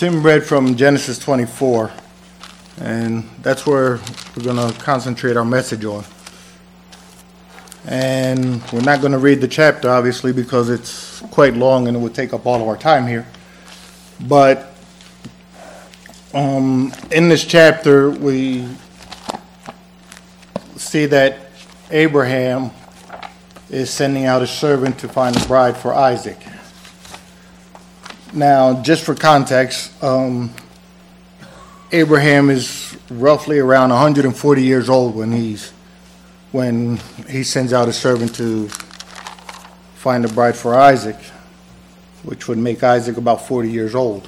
Tim read from Genesis 24, and that's where we're going to concentrate our message on. And we're not going to read the chapter, obviously, because it's quite long and it would take up all of our time here. But in this chapter, we see that Abraham is sending out a servant to find a bride for Isaac. Now, just for context, Abraham is roughly around 140 years old when he sends out a servant to find a bride for Isaac, which would make Isaac about 40 years old.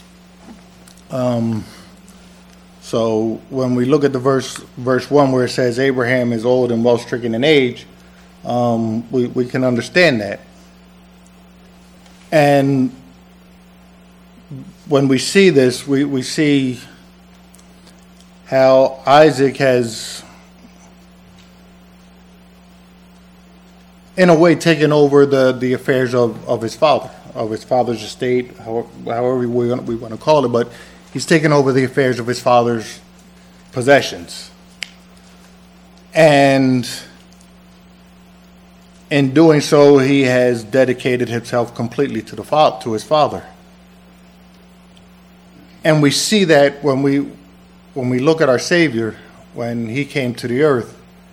So when we look at the verse 1 where it says Abraham is old and well stricken in age, we can understand that. And when we see this, we see how Isaac has, in a way, taken over the affairs of his father's estate, however we want to call it, but he's taken over the affairs of his father's possessions. And in doing so, he has dedicated himself completely to his father. And we see that when we look at our Savior, when he came to the earth.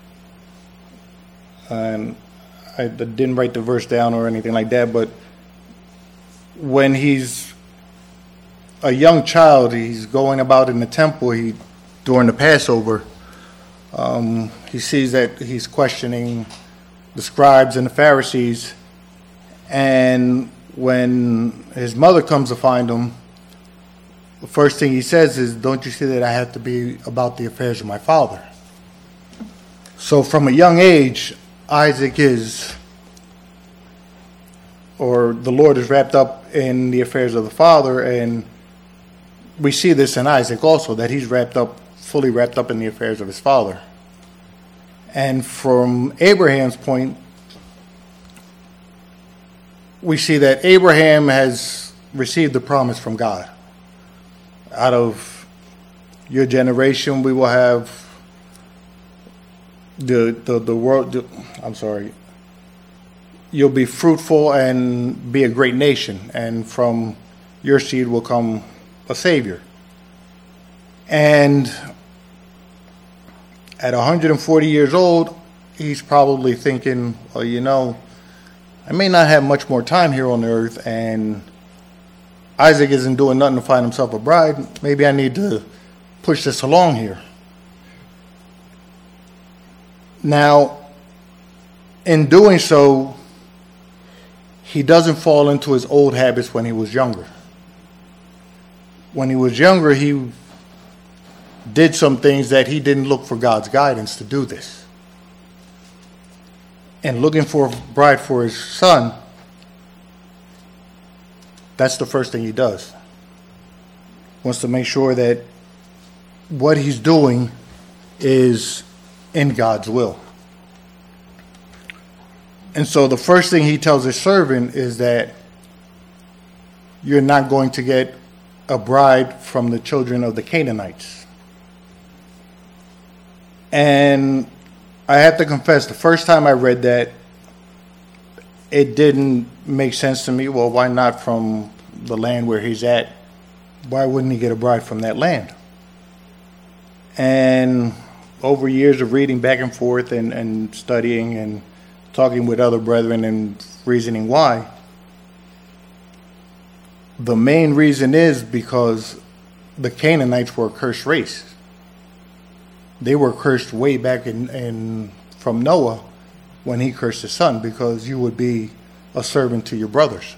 And I didn't write the verse down or anything like that, but when he's a young child, he's going about in the temple during the Passover. He sees that he's questioning the scribes and the Pharisees, and when his mother comes to find him, the first thing he says is, "Don't you see that I have to be about the affairs of my father?" So from a young age, Isaac the Lord is wrapped up in the affairs of the father, and we see this in Isaac also, that he's fully wrapped up in the affairs of his father. And from Abraham's point, we see that Abraham has received the promise from God. Out of your generation, we will have the world. You'll be fruitful and be a great nation, and from your seed will come a Savior. And at 140 years old, he's probably thinking, well, I may not have much more time here on the earth, and Isaac isn't doing nothing to find himself a bride. Maybe I need to push this along here. Now, in doing so, he doesn't fall into his old habits when he was younger. When he was younger, he did some things that he didn't look for God's guidance to do this. And looking for a bride for his son, that's the first thing he does. Wants to make sure that what he's doing is in God's will. And so the first thing he tells his servant is that you're not going to get a bride from the children of the Canaanites. And I have to confess, the first time I read that, it didn't make sense to me. Well, why not from the land where he's at? Why wouldn't he get a bride from that land? And over years of reading back and forth and studying and talking with other brethren and reasoning why, the main reason is because the Canaanites were a cursed race. They were cursed way back from Noah when he cursed his son, because you would be a servant to your brothers.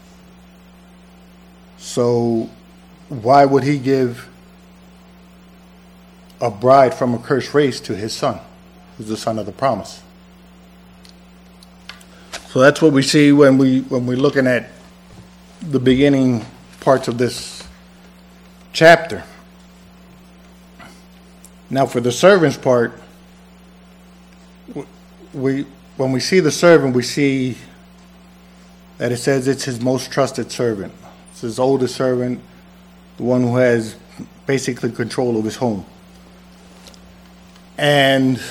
So why would he give a bride from a cursed race to his son, who's the son of the promise? So that's what we see when we're looking at the beginning parts of this chapter. Now, for the servant's part, when we see the servant, we see that it says it's his most trusted servant. It's his oldest servant, the one who has basically control of his home. And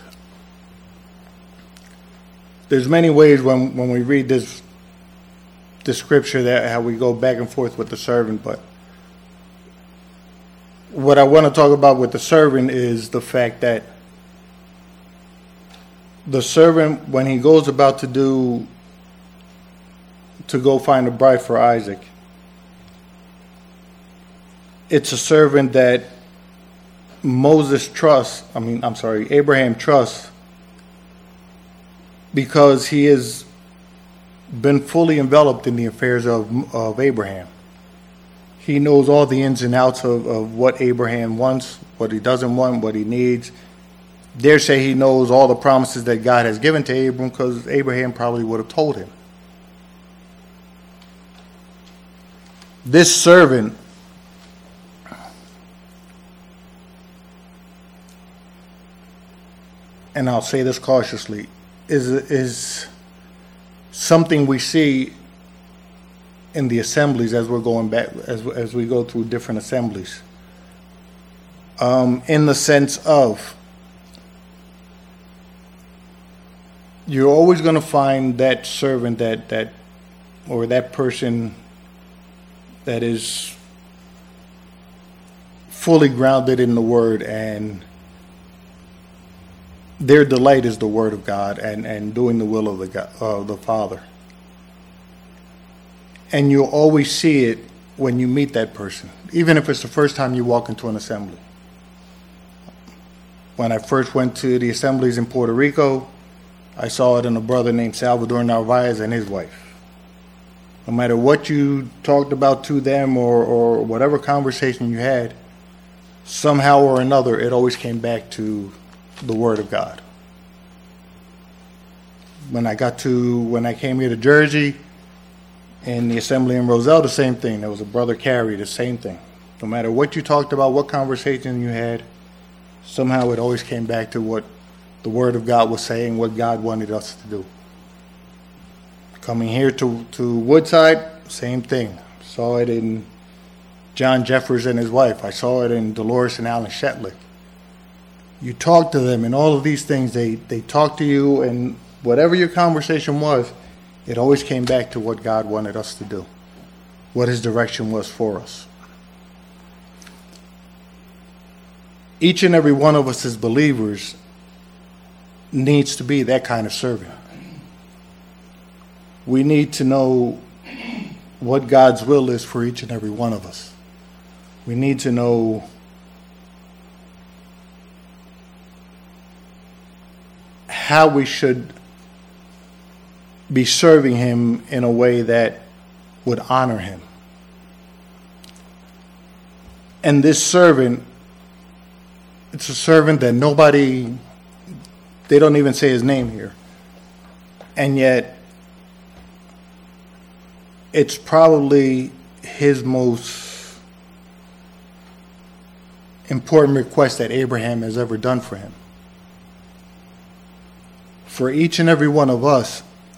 there's many ways when we read this scripture that how we go back and forth with the servant, but what I want to talk about with the servant is the fact that the servant, when he goes about to go find a bride for Isaac, it's a servant that Abraham trusts, because he has been fully enveloped in the affairs of Abraham. He knows all the ins and outs of what Abraham wants, what he doesn't want, what he needs. Dare say he knows all the promises that God has given to Abraham, because Abraham probably would have told him. This servant and I'll say this cautiously, is something we see in the assemblies as we're going back, as we go through different assemblies. In the sense of, you're always going to find that servant or that person that is fully grounded in the Word, and their delight is the Word of God and doing the will of the Father. And you'll always see it when you meet that person, even if it's the first time you walk into an assembly. When I first went to the assemblies in Puerto Rico, I saw it in a brother named Salvador Narvaez and his wife. No matter what you talked about to them or whatever conversation you had, somehow or another, it always came back to the Word of God. When I came here to Jersey, in the assembly in Roselle, the same thing. There was a brother Carey, the same thing. No matter what you talked about, what conversation you had, somehow it always came back to what the Word of God was saying, what God wanted us to do. Coming here to Woodside, same thing. Saw it in John Jeffers and his wife. I saw it in Dolores and Alan Shetlick. You talk to them, and all of these things, they talk to you, and whatever your conversation was, it always came back to what God wanted us to do, what His direction was for us. Each and every one of us as believers needs to be that kind of servant. We need to know what God's will is for each and every one of us. We need to know how we should be serving Him in a way that would honor Him. And this servant, it's a servant that they don't even say his name here. And yet, it's probably his most important request that Abraham has ever done for him. For each and every one of us,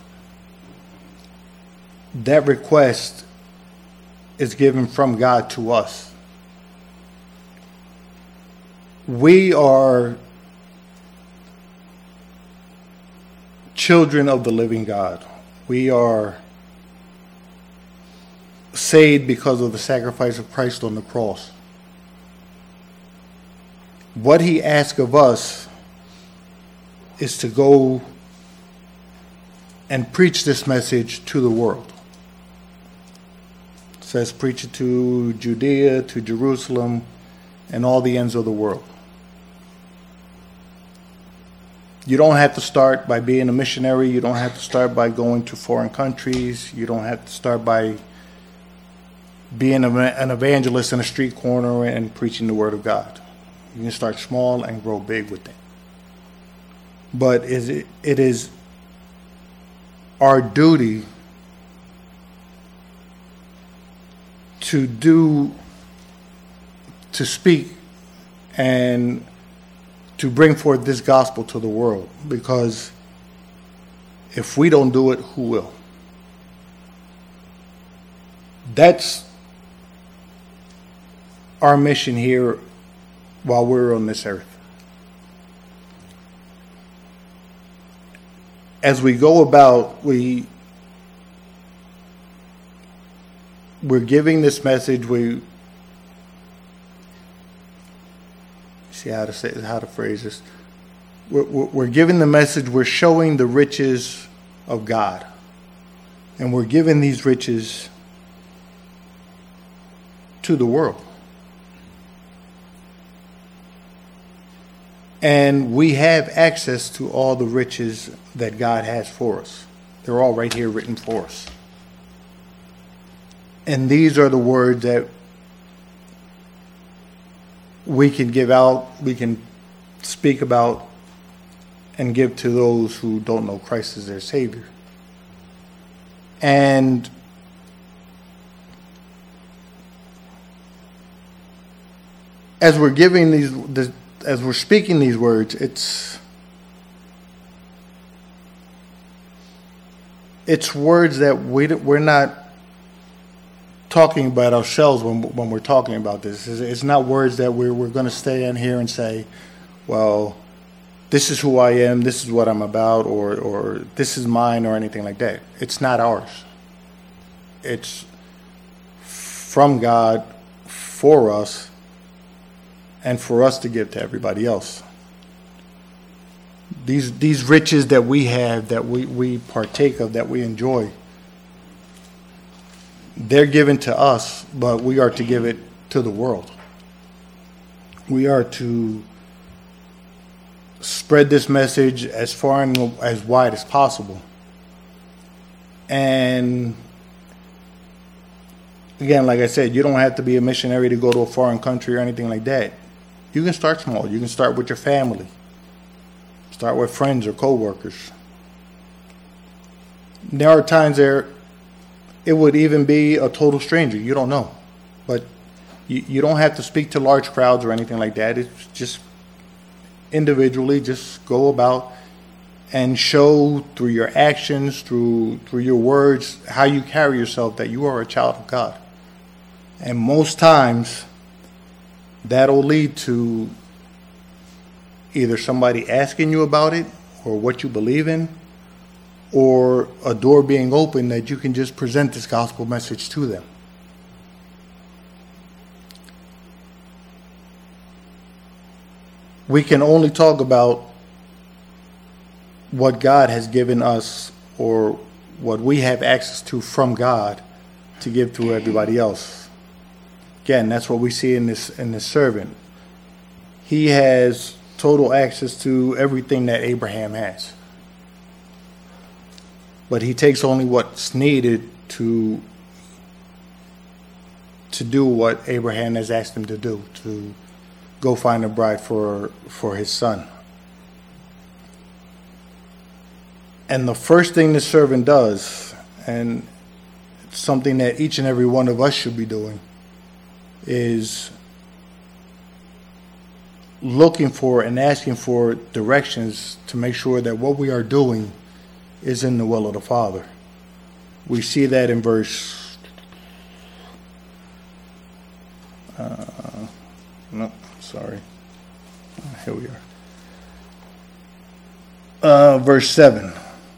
that request is given from God to us. We are children of the living God. We are saved because of the sacrifice of Christ on the cross. What He asks of us is to go and preach this message to the world. It says preach it to Judea, to Jerusalem, and all the ends of the world. You don't have to start by being a missionary. You don't have to start by going to foreign countries. You don't have to start by being an evangelist in a street corner and preaching the Word of God. You can start small and grow big with it. But it is our duty to speak and to bring forth this gospel to the world, because if we don't do it, who will? That's our mission here while we're on this earth. As we go about, we're giving this message. We see how to phrase this. We're giving the message. We're showing the riches of God, and we're giving these riches to the world. And we have access to all the riches that God has for us. They're all right here written for us. And these are the words that we can give out, we can speak about, and give to those who don't know Christ as their Savior. And as we're giving as we're speaking these words, it's words that we're not talking about ourselves when we're talking about this. It's not words that we're going to stay in here and say, well, this is who I am, this is what I'm about, or this is mine, or anything like that. It's not ours. It's from God for us and for us to give to everybody else. These riches that we have, that we partake of, that we enjoy, they're given to us, but we are to give it to the world. We are to spread this message as far and as wide as possible. And again, like I said, you don't have to be a missionary to go to a foreign country or anything like that. You can start small. You can start with your family. Start with friends or co-workers. There are times there it would even be a total stranger. You don't know. But you don't have to speak to large crowds or anything like that. It's just individually, just go about and show through your actions, through your words, how you carry yourself, that you are a child of God. And most times, that'll lead to either somebody asking you about it or what you believe in, or a door being open that you can just present this gospel message to them. We can only talk about what God has given us, or what we have access to from God, to give to everybody else. Again, that's what we see in this servant. He has total access to everything that Abraham has. But he takes only what's needed to do what Abraham has asked him to do, to go find a bride for his son. And the first thing the servant does, and it's something that each and every one of us should be doing, is looking for and asking for directions to make sure that what we are doing is in the will of the Father. We see that in verse... Here we are. Verse 7.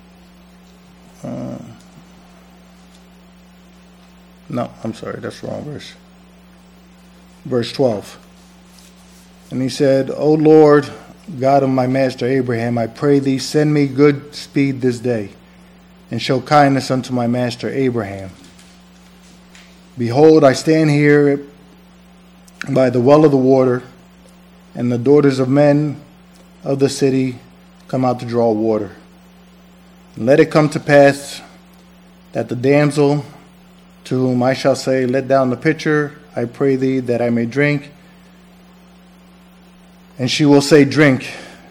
That's the wrong verse. Verse 12. And he said, O Lord, God of my master Abraham, I pray thee, send me good speed this day, and show kindness unto my master Abraham. Behold, I stand here by the well of the water, and the daughters of men of the city come out to draw water. And let it come to pass that the damsel to whom I shall say, let down the pitcher, I pray thee, that I may drink, and she will say, drink,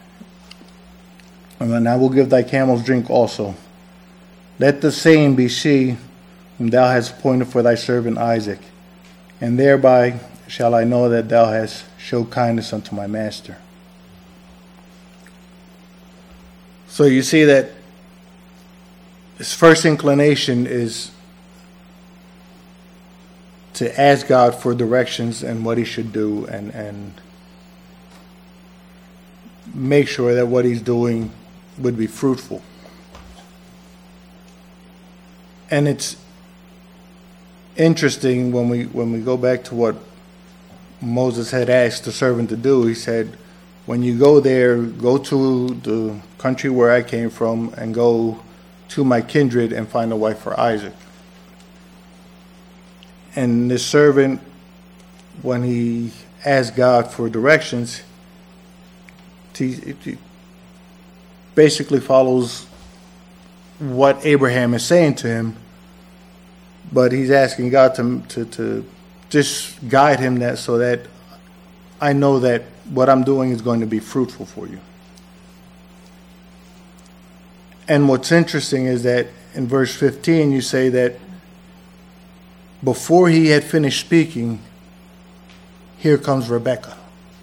and then I will give thy camels drink also. Let the same be she whom thou hast appointed for thy servant Isaac, and thereby shall I know that thou hast showed kindness unto my master. So you see that his first inclination is to ask God for directions and what he should do, and make sure that what he's doing would be fruitful. And it's interesting when we go back to what Moses had asked the servant to do. He said, when you go there, go to the country where I came from and go to my kindred and find a wife for Isaac. And this servant, when he asked God for directions, he basically follows what Abraham is saying to him, but he's asking God to just guide him that so that I know that what I'm doing is going to be fruitful for you. And what's interesting is that in verse 15 you say that before he had finished speaking, here comes Rebekah.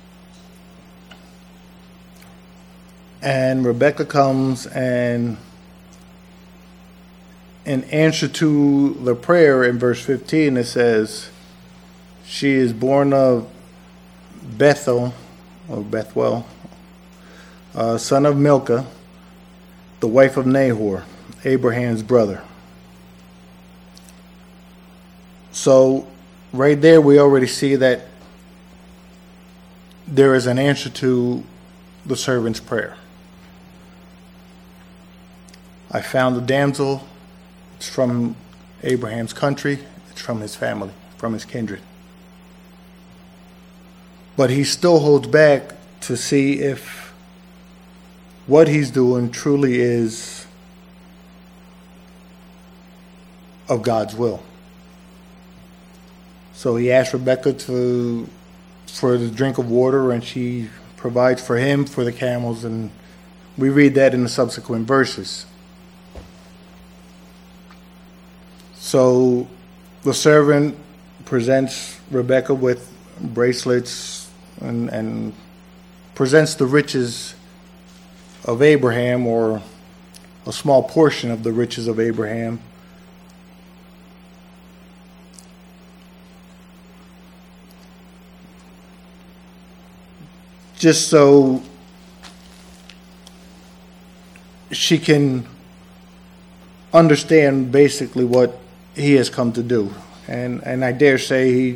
And Rebekah comes, and in answer to the prayer in verse 15, it says, she is born of Bethuel, son of Milcah, the wife of Nahor, Abraham's brother. So right there we already see that there is an answer to the servant's prayer. I found a damsel. It's from Abraham's country. It's from his family, from his kindred. But he still holds back to see if what he's doing truly is of God's will. So he asks Rebekah for the drink of water, and she provides for him for the camels, and we read that in the subsequent verses. So the servant presents Rebekah with bracelets and presents the riches of Abraham, or a small portion of the riches of Abraham. Just so she can understand basically what he has come to do. And I dare say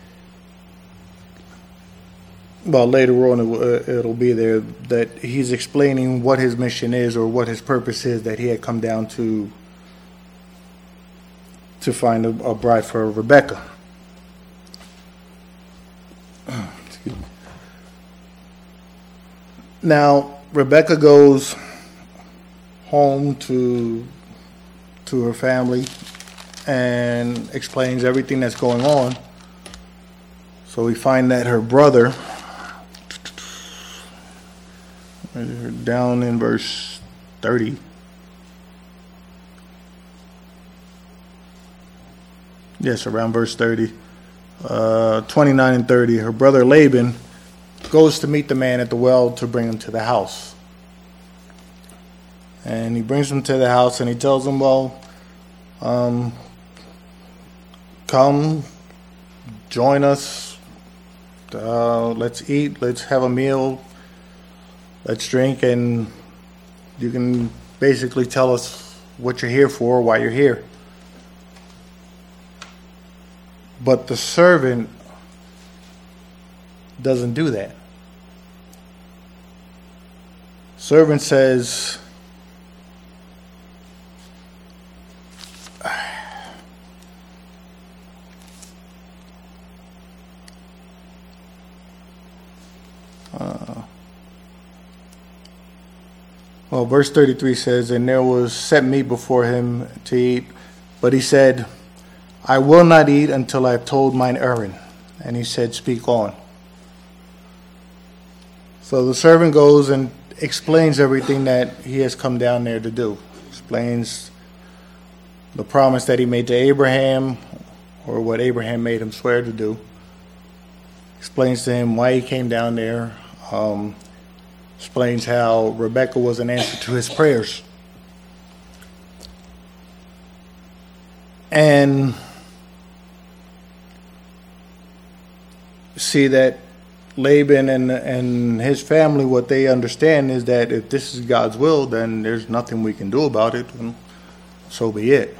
later on it'll be there that he's explaining what his mission is, or what his purpose is, that he had come down to find a bride for Rebekah. Now, Rebekah goes home to her family and explains everything that's going on. So we find that her brother, down in verse 30, yes, around verse 30, 29 and 30, her brother Laban goes to meet the man at the well to bring him to the house. And he brings him to the house, and he tells him, come, join us, let's eat, let's have a meal, let's drink, and you can basically tell us what you're here for, why you're here. But the servant doesn't do that. Servant says, verse 33 says, and there was set meat before him to eat, but he said, I will not eat until I have told mine errand. And he said, speak on. So the servant goes and explains everything that he has come down there to do. Explains the promise that he made to Abraham, or what Abraham made him swear to do. Explains to him why he came down there. Explains how Rebekah was an answer to his prayers. And see that Laban and his family, what they understand is that if this is God's will, then there's nothing we can do about it, and so be it.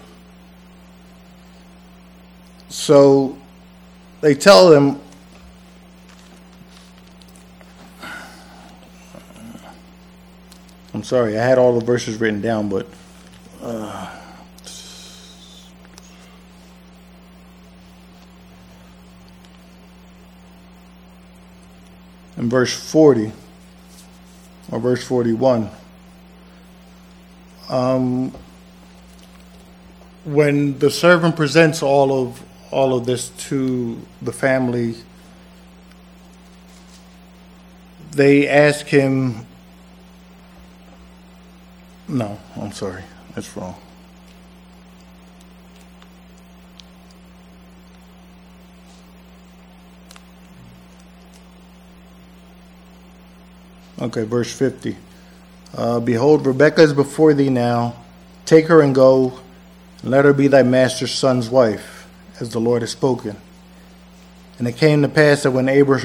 So they tell him, I'm sorry, I had all the verses written down, but in verse 40 or verse 41, when the servant presents all of this to the family, they ask him, no, I'm sorry, that's wrong. Okay, verse 50. Behold, Rebekah is before thee now. Take her and go, and let her be thy master's son's wife, as the Lord has spoken. And it came to pass that when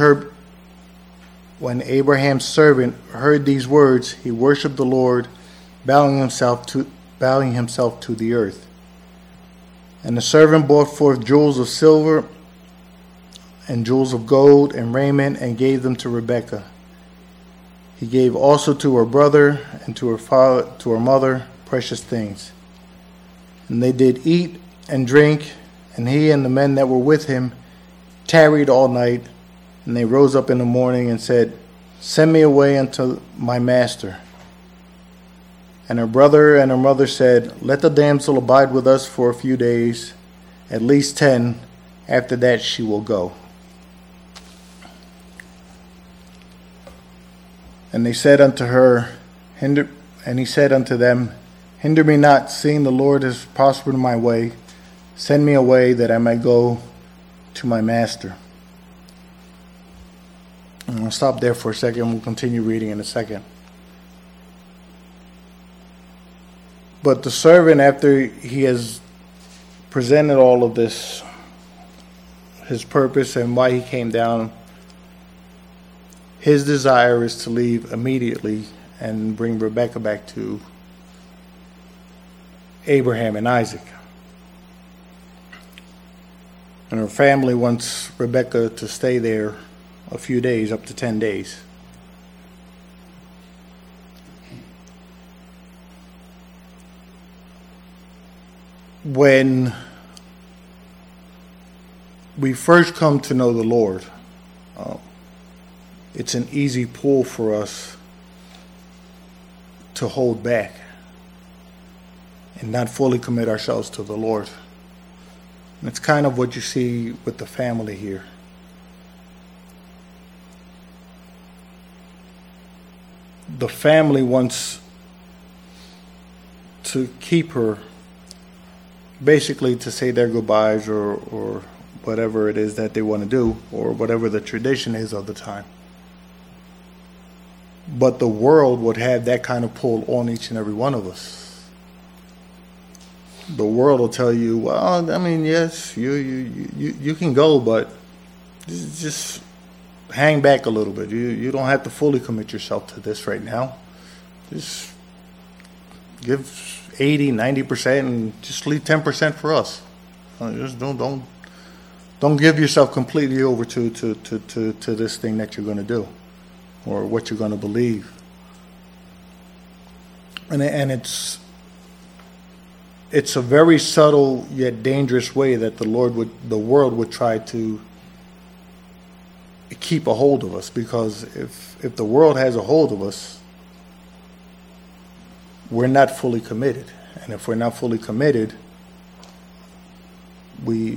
Abraham's servant heard these words, he worshipped the Lord, bowing himself to the earth. And the servant brought forth jewels of silver and jewels of gold and raiment, and gave them to Rebekah. He gave also to her brother and to her mother precious things. And they did eat and drink, and he and the men that were with him tarried all night. And they rose up in the morning and said, Send me away unto my master. And her brother and her mother said, Let the damsel abide with us for a few days, at least 10. After that she will go. And they said unto her, and he said unto them, Hinder me not, seeing the Lord has prospered my way. Send me away that I may go to my master. I'm going to stop there for a second. We'll continue reading in a second. But the servant, after he has presented all of this, his purpose and why he came down, his desire is to leave immediately and bring Rebekah back to Abraham and Isaac. And her family wants Rebekah to stay there a few days, up to 10 days. When we first come to know the Lord, it's an easy pull for us to hold back and not fully commit ourselves to the Lord. And it's kind of what you see with the family here. The family wants to keep her, basically to say their goodbyes or whatever it is that they want to do, or whatever the tradition is of the time. But the world would have that kind of pull on each and every one of us. The world will tell you, well, I mean, yes, you can go, but just hang back a little bit. You don't have to fully commit yourself to this right now. Just give 80, 90% and just leave 10% for us. Just don't give yourself completely over to this thing that you're going to do or what you're going to believe. And it's a very subtle yet dangerous way that the world would try to keep a hold of us, because if the world has a hold of us, we're not fully committed. And if we're not fully committed, we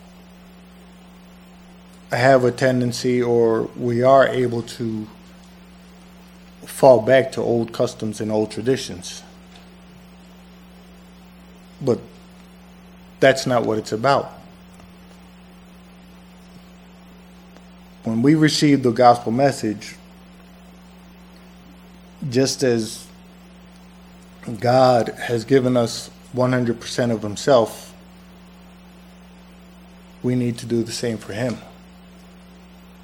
have a tendency, or we are able to fall back to old customs and old traditions. But that's not what it's about. When we receive the gospel message, just as God has given us 100% of himself, we need to do the same for him.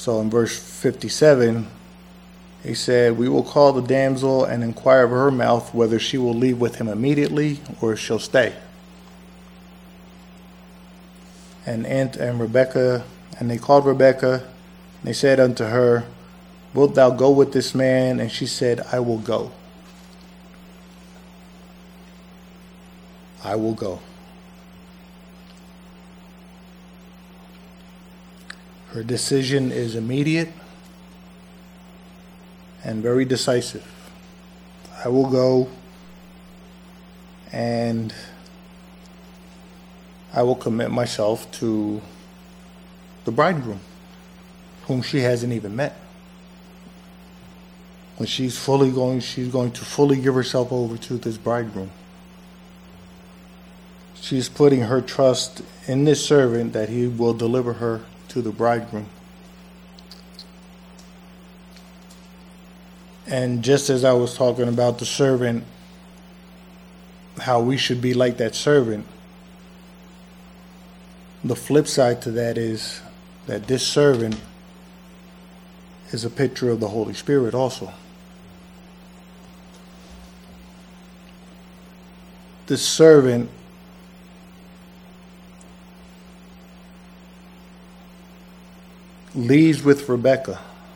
So in verse 57, he said, "We will call the damsel and inquire of her mouth whether she will leave with him immediately or she'll stay." And Rebekah, and they called Rebekah, and they said unto her, "Wilt thou go with this man?" And she said, "I will go. I will go." Her decision is immediate and very decisive. I will go, and I will commit myself to the bridegroom, whom she hasn't even met. When she's going to fully give herself over to this bridegroom. She's putting her trust in this servant that he will deliver her to the bridegroom. And just as I was talking about the servant, how we should be like that servant, the flip side to that is that this servant is a picture of the Holy Spirit also. This servant leaves with Rebekah,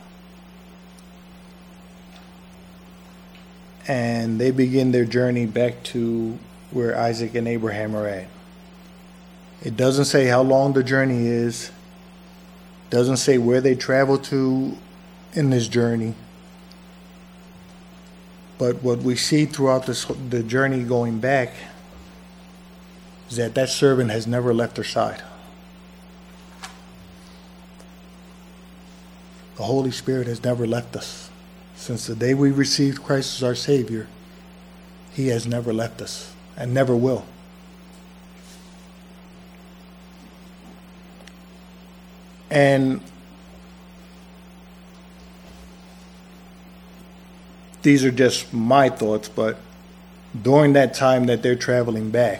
and they begin their journey back to where Isaac and Abraham are at. It doesn't say how long the journey is, doesn't say where they travel to in this journey, but what we see throughout the journey going back is that servant has never left their side. The Holy Spirit has never left us. Since the day we received Christ as our Savior, He has never left us and never will. And these are just my thoughts, but during that time that they're traveling back,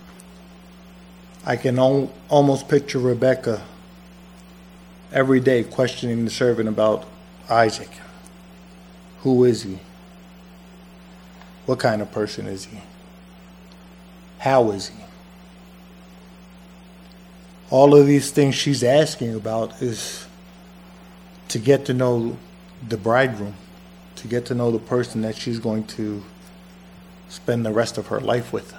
I can almost picture Rebekah every day questioning the servant about Isaac. Who is he? What kind of person is he? How is he? All of these things she's asking about is to get to know the bridegroom, to get to know the person that she's going to spend the rest of her life with.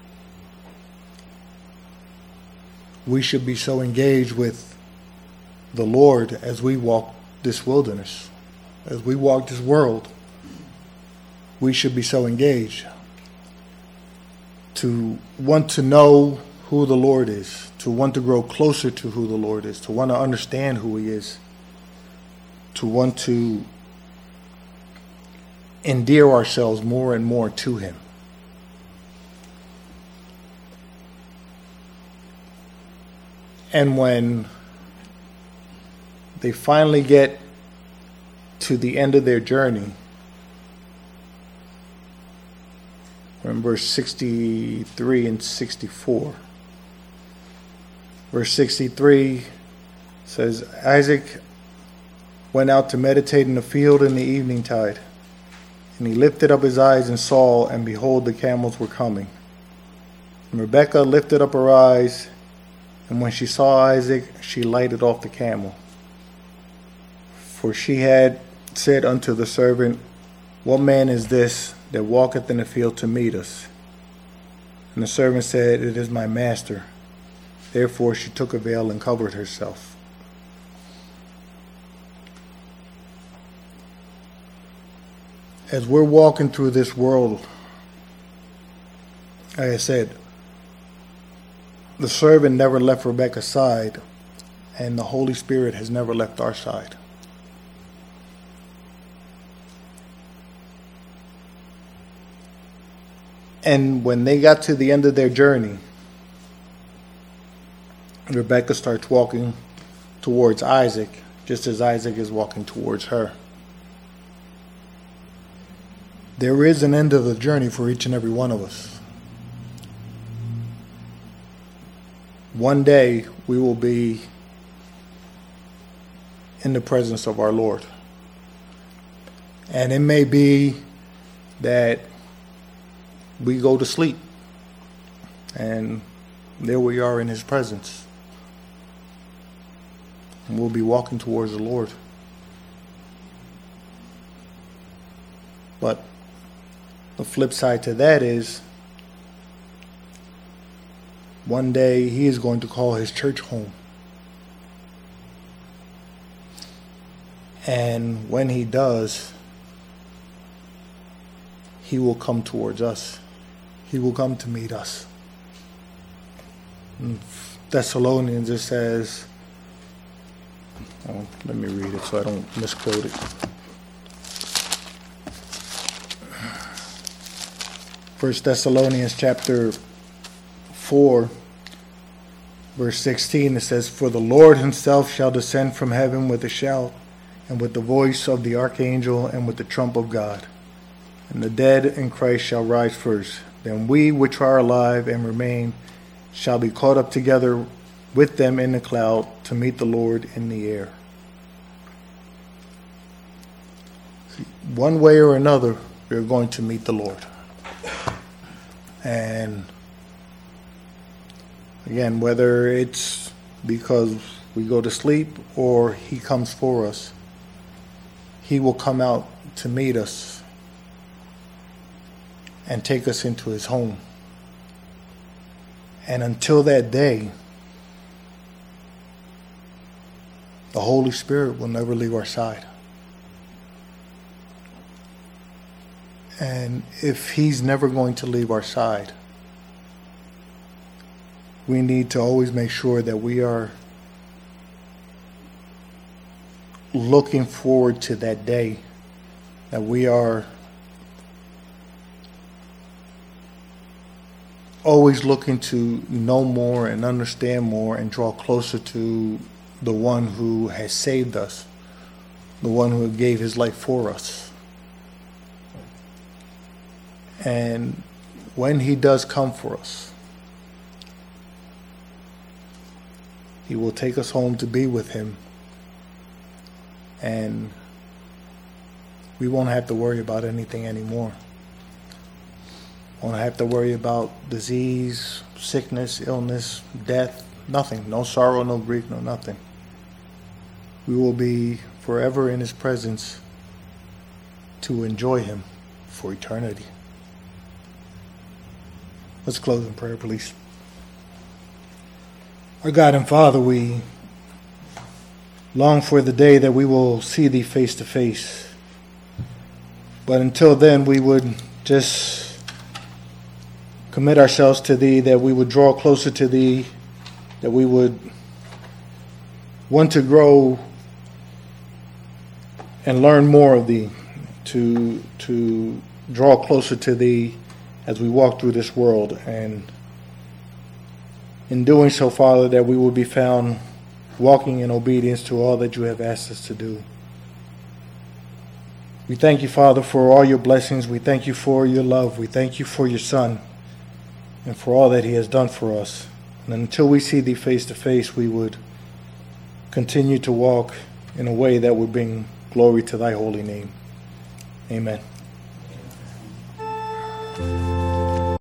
We should be so engaged with the Lord as we walk this wilderness, as we walk this world. We should be so engaged to want to know who the Lord is, to want to grow closer to who the Lord is, to want to understand who He is, to want to endear ourselves more and more to Him. And when they finally get to the end of their journey, in verse 63 and 64. Verse 63 says, Isaac went out to meditate in the field in the evening tide, and he lifted up his eyes and saw, and behold, the camels were coming. And Rebekah lifted up her eyes, and when she saw Isaac, she lighted off the camel. For she had said unto the servant, What man is this that walketh in the field to meet us? And the servant said, It is my master. Therefore she took a veil and covered herself. As we're walking through this world, like I said, the servant never left Rebekah's side, and the Holy Spirit has never left our side. And when they got to the end of their journey, Rebekah starts walking towards Isaac, just as Isaac is walking towards her. There is an end of the journey for each and every one of us. One day we will be in the presence of our Lord. And it may be that we go to sleep and there we are in his presence. And we'll be walking towards the Lord. But the flip side to that is one day he is going to call his church home. And when he does, he will come towards us. He will come to meet us. In Thessalonians it says, let me read it so I don't misquote it. 1 Thessalonians chapter 4, verse 16, it says, "For the Lord himself shall descend from heaven with a shout, and with the voice of the archangel, and with the trump of God. And the dead in Christ shall rise first. Then we which are alive and remain shall be caught up together with them in the cloud to meet the Lord in the air." See, one way or another, we're going to meet the Lord. And again, whether it's because we go to sleep or he comes for us, he will come out to meet us and take us into his home. And until that day, the Holy Spirit will never leave our side. And if he's never going to leave our side, we need to always make sure that we are looking forward to that day, that we are always looking to know more and understand more and draw closer to the one who has saved us, the one who gave his life for us. And when he does come for us, he will take us home to be with him, and we won't have to worry about anything anymore. Won't have to worry about disease, sickness, illness, death, nothing. No sorrow, no grief, no nothing. We will be forever in his presence to enjoy him for eternity. Let's close in prayer, please. Our God and Father, we long for the day that we will see thee face to face. But until then, we would just commit ourselves to thee, that we would draw closer to thee, that we would want to grow and learn more of thee, to draw closer to thee as we walk through this world. And in doing so, Father, that we will be found walking in obedience to all that you have asked us to do. We thank you, Father, for all your blessings. We thank you for your love. We thank you for your Son and for all that he has done for us. And until we see thee face to face, we would continue to walk in a way that would bring glory to thy holy name. Amen.